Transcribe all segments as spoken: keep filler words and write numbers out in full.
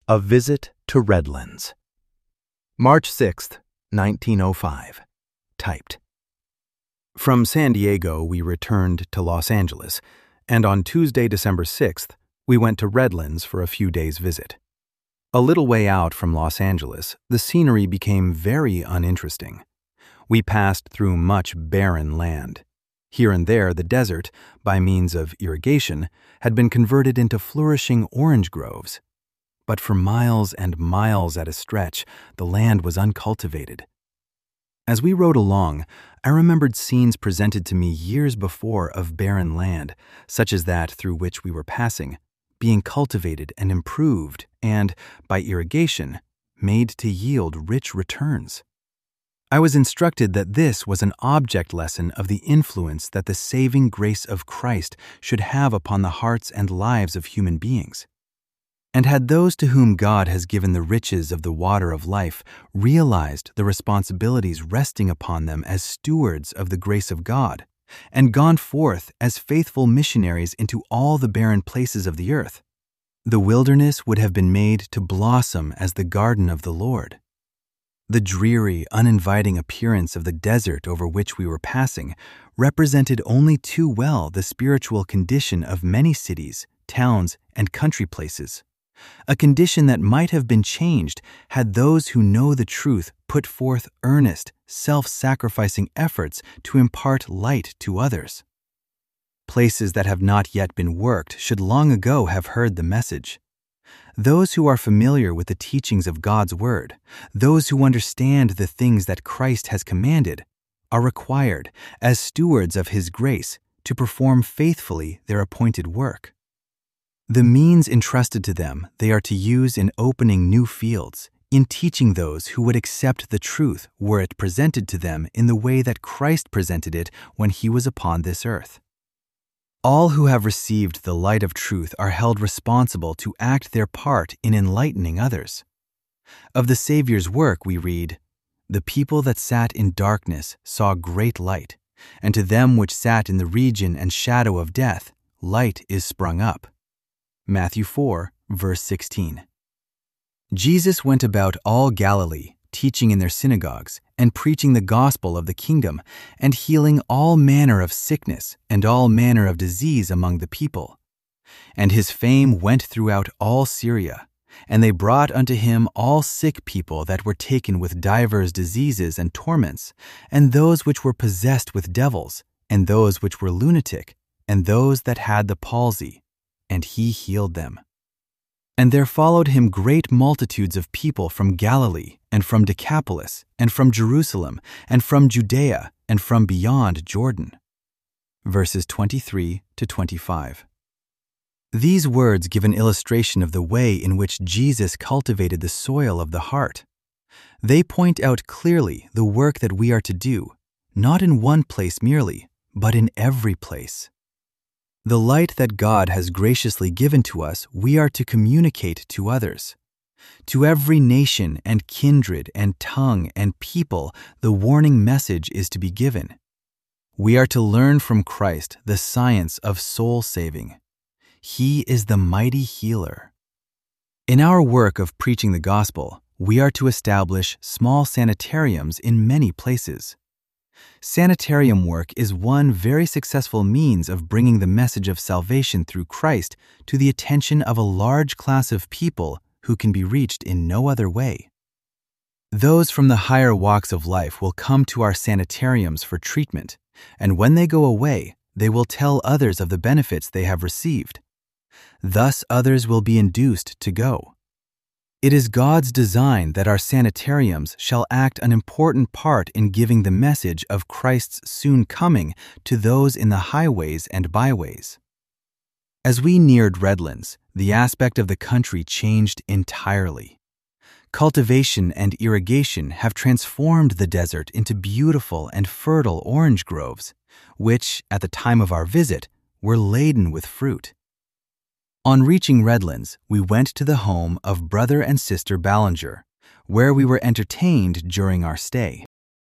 A Visit to Redlands. March sixth, nineteen oh five. Typed. From San Diego, we returned to Los Angeles, and on Tuesday, December sixth, we went to Redlands for a few days' visit. A little way out from Los Angeles, the scenery became very uninteresting. We passed through much barren land. Here and there, the desert, by means of irrigation, had been converted into flourishing orange groves. But for miles and miles at a stretch, the land was uncultivated. As we rode along, I remembered scenes presented to me years before of barren land, such as that through which we were passing, being cultivated and improved and, by irrigation, made to yield rich returns. I was instructed that this was an object lesson of the influence that the saving grace of Christ should have upon the hearts and lives of human beings. And had those to whom God has given the riches of the water of life realized the responsibilities resting upon them as stewards of the grace of God, and gone forth as faithful missionaries into all the barren places of the earth, the wilderness would have been made to blossom as the garden of the Lord. The dreary, uninviting appearance of the desert over which we were passing represented only too well the spiritual condition of many cities, towns, and country places, a condition that might have been changed had those who know the truth put forth earnest, self-sacrificing efforts to impart light to others. Places that have not yet been worked should long ago have heard the message. Those who are familiar with the teachings of God's Word, those who understand the things that Christ has commanded, are required, as stewards of His grace, to perform faithfully their appointed work. The means entrusted to them they are to use in opening new fields, in teaching those who would accept the truth were it presented to them in the way that Christ presented it when He was upon this earth. All who have received the light of truth are held responsible to act their part in enlightening others. Of the Savior's work we read, "The people that sat in darkness saw great light, and to them which sat in the region and shadow of death, light is sprung up." Matthew four, verse sixteen. Jesus went about all Galilee, teaching in their synagogues, and preaching the gospel of the kingdom, and healing all manner of sickness and all manner of disease among the people. And His fame went throughout all Syria, and they brought unto Him all sick people that were taken with divers diseases and torments, and those which were possessed with devils, and those which were lunatic, and those that had the palsy, and He healed them. And there followed Him great multitudes of people from Galilee, and from Decapolis, and from Jerusalem, and from Judea, and from beyond Jordan. Verses twenty-three to twenty-five. These words give an illustration of the way in which Jesus cultivated the soil of the heart. They point out clearly the work that we are to do, not in one place merely, but in every place. The light that God has graciously given to us we are to communicate to others. To every nation and kindred and tongue and people the warning message is to be given. We are to learn from Christ the science of soul saving. He is the mighty healer. In our work of preaching the gospel, we are to establish small sanitariums in many places. Sanitarium work is one very successful means of bringing the message of salvation through Christ to the attention of a large class of people who can be reached in no other way. Those from the higher walks of life will come to our sanitariums for treatment, and when they go away, they will tell others of the benefits they have received. Thus others will be induced to go. It is God's design that our sanitariums shall act an important part in giving the message of Christ's soon coming to those in the highways and byways. As we neared Redlands, the aspect of the country changed entirely. Cultivation and irrigation have transformed the desert into beautiful and fertile orange groves, which, at the time of our visit, were laden with fruit. On reaching Redlands, we went to the home of Brother and Sister Ballinger, where we were entertained during our stay.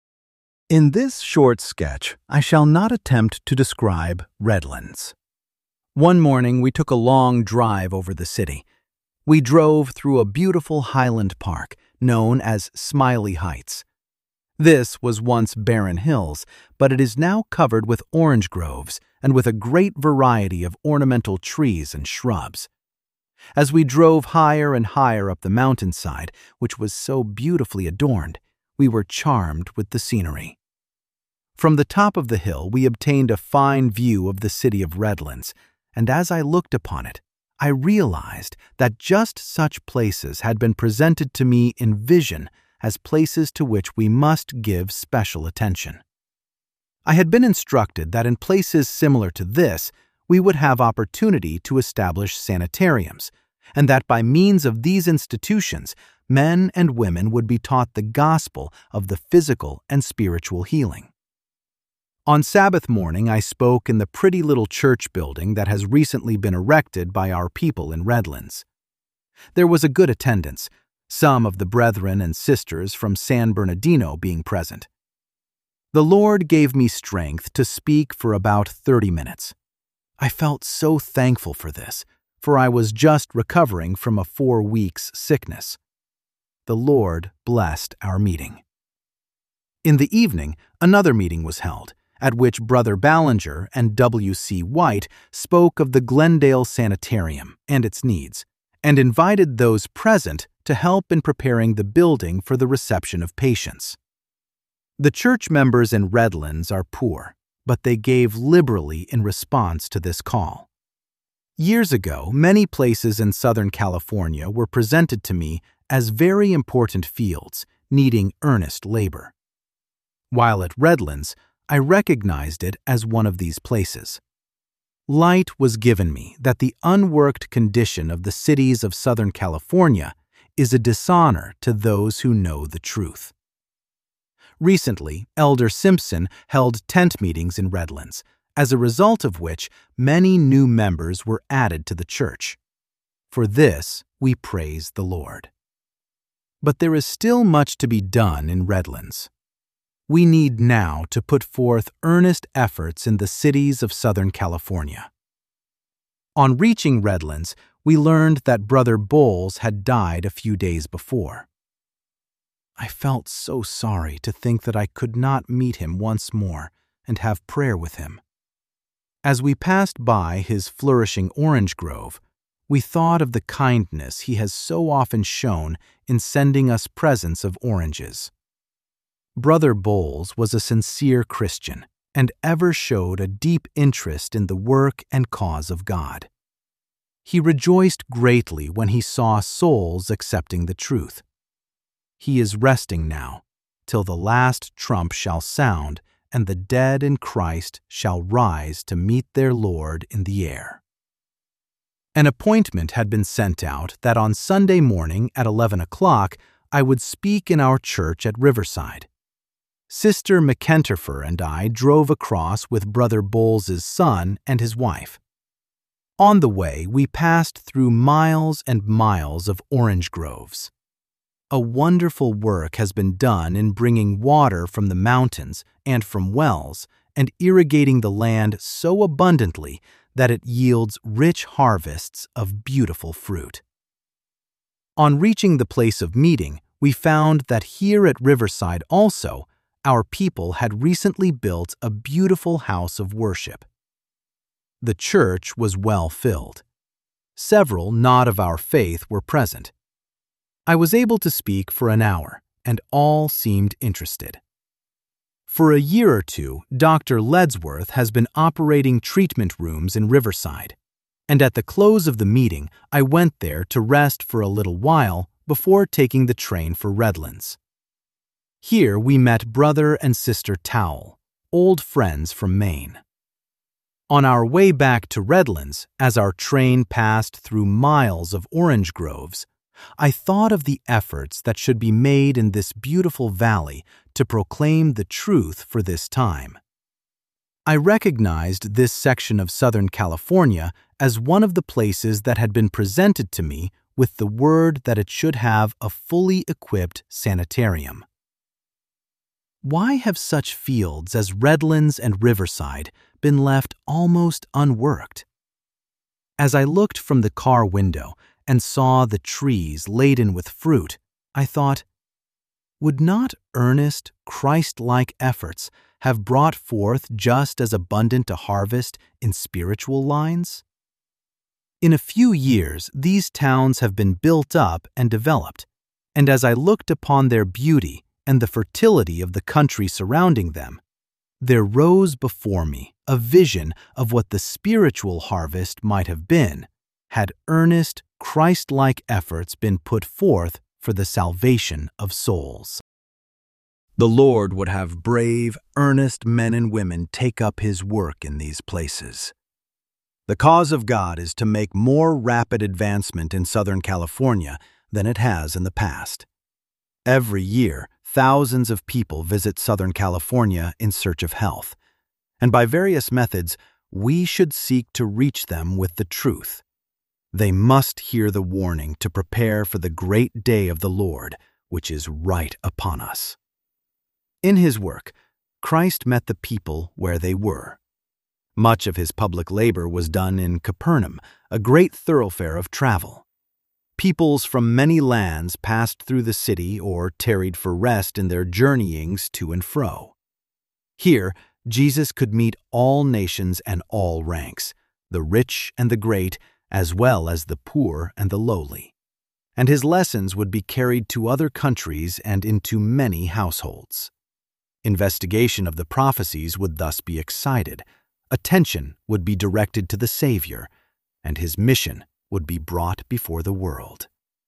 In this short sketch, I shall not attempt to describe Redlands. One morning, we took a long drive over the city. We drove through a beautiful highland park known as Smiley Heights. This was once barren hills, but it is now covered with orange groves and with a great variety of ornamental trees and shrubs. As we drove higher and higher up the mountainside, which was so beautifully adorned, we were charmed with the scenery. From the top of the hill, we obtained a fine view of the city of Redlands, and as I looked upon it, I realized that just such places had been presented to me in vision as places to which we must give special attention. I had been instructed that in places similar to this, we would have opportunity to establish sanitariums, and that by means of these institutions, men and women would be taught the gospel of the physical and spiritual healing. On Sabbath morning, I spoke in the pretty little church building that has recently been erected by our people in Redlands. There was a good attendance, some of the brethren and sisters from San Bernardino being present. The Lord gave me strength to speak for about thirty minutes. I felt so thankful for this, for I was just recovering from a four weeks sickness. The Lord blessed our meeting. In the evening, another meeting was held, at which Brother Ballinger and W C White spoke of the Glendale Sanitarium and its needs, and invited those present to help in preparing the building for the reception of patients. The church members in Redlands are poor, but they gave liberally in response to this call. Years ago, many places in Southern California were presented to me as very important fields needing earnest labor. While at Redlands, I recognized it as one of these places. Light was given me that the unworked condition of the cities of Southern California is a dishonor to those who know the truth. Recently, Elder Simpson held tent meetings in Redlands, as a result of which many new members were added to the church. For this, we praise the Lord. But there is still much to be done in Redlands. We need now to put forth earnest efforts in the cities of Southern California. On reaching Redlands, we learned that Brother Bowles had died a few days before. I felt so sorry to think that I could not meet him once more and have prayer with him. As we passed by his flourishing orange grove, we thought of the kindness he has so often shown in sending us presents of oranges. Brother Bowles was a sincere Christian and ever showed a deep interest in the work and cause of God. He rejoiced greatly when he saw souls accepting the truth. He is resting now, till the last trump shall sound and the dead in Christ shall rise to meet their Lord in the air. An appointment had been sent out that on Sunday morning at eleven o'clock I would speak in our church at Riverside. Sister McKenterfer and I drove across with Brother Bowles' son and his wife. On the way, we passed through miles and miles of orange groves. A wonderful work has been done in bringing water from the mountains and from wells and irrigating the land so abundantly that it yields rich harvests of beautiful fruit. On reaching the place of meeting, we found that here at Riverside also, our people had recently built a beautiful house of worship. The church was well filled. Several not of our faith were present. I was able to speak for an hour, and all seemed interested. For a year or two, Doctor Ledsworth has been operating treatment rooms in Riverside, and at the close of the meeting, I went there to rest for a little while before taking the train for Redlands. Here we met Brother and Sister Towle, old friends from Maine. On our way back to Redlands, as our train passed through miles of orange groves, I thought of the efforts that should be made in this beautiful valley to proclaim the truth for this time. I recognized this section of Southern California as one of the places that had been presented to me with the word that it should have a fully equipped sanitarium. Why have such fields as Redlands and Riverside been left almost unworked? As I looked from the car window and saw the trees laden with fruit, I thought, would not earnest, Christ-like efforts have brought forth just as abundant a harvest in spiritual lines? In a few years, these towns have been built up and developed, and as I looked upon their beauty and the fertility of the country surrounding them, there rose before me a vision of what the spiritual harvest might have been had earnest, Christ-like efforts been put forth for the salvation of souls. The Lord would have brave, earnest men and women take up His work in these places. The cause of God is to make more rapid advancement in Southern California than it has in the past. Every year, thousands of people visit Southern California in search of health, and by various methods, we should seek to reach them with the truth. They must hear the warning to prepare for the great day of the Lord, which is right upon us. In His work, Christ met the people where they were. Much of His public labor was done in Capernaum, a great thoroughfare of travel. Peoples from many lands passed through the city or tarried for rest in their journeyings to and fro. Here, Jesus could meet all nations and all ranks, the rich and the great, as well as the poor and the lowly. And His lessons would be carried to other countries and into many households. Investigation of the prophecies would thus be excited. Attention would be directed to the Savior, and His mission would be brought before the world.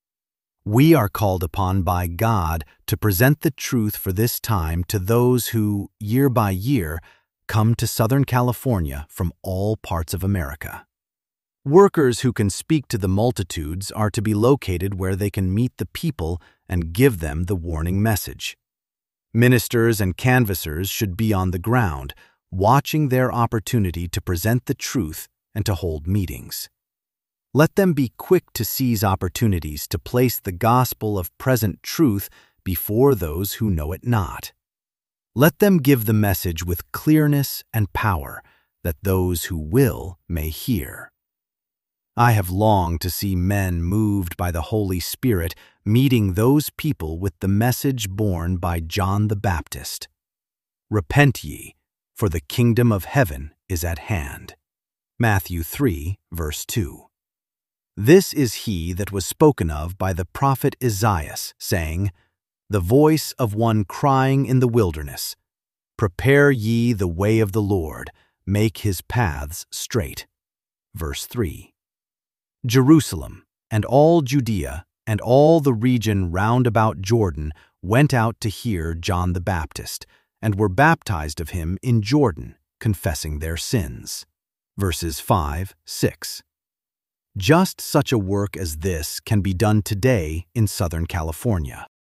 We are called upon by God to present the truth for this time to those who, year by year, come to Southern California from all parts of America. Workers who can speak to the multitudes are to be located where they can meet the people and give them the warning message. Ministers and canvassers should be on the ground, watching their opportunity to present the truth and to hold meetings. Let them be quick to seize opportunities to place the gospel of present truth before those who know it not. Let them give the message with clearness and power, that those who will may hear. I have longed to see men moved by the Holy Spirit meeting those people with the message borne by John the Baptist. Repent ye, for the kingdom of heaven is at hand. Matthew three, verse two. This is he that was spoken of by the prophet Isaiah, saying, The voice of one crying in the wilderness, Prepare ye the way of the Lord, make his paths straight. Verse three. Jerusalem, and all Judea, and all the region round about Jordan went out to hear John the Baptist, and were baptized of him in Jordan, confessing their sins. Verses five, six. Just such a work as this can be done today in Southern California.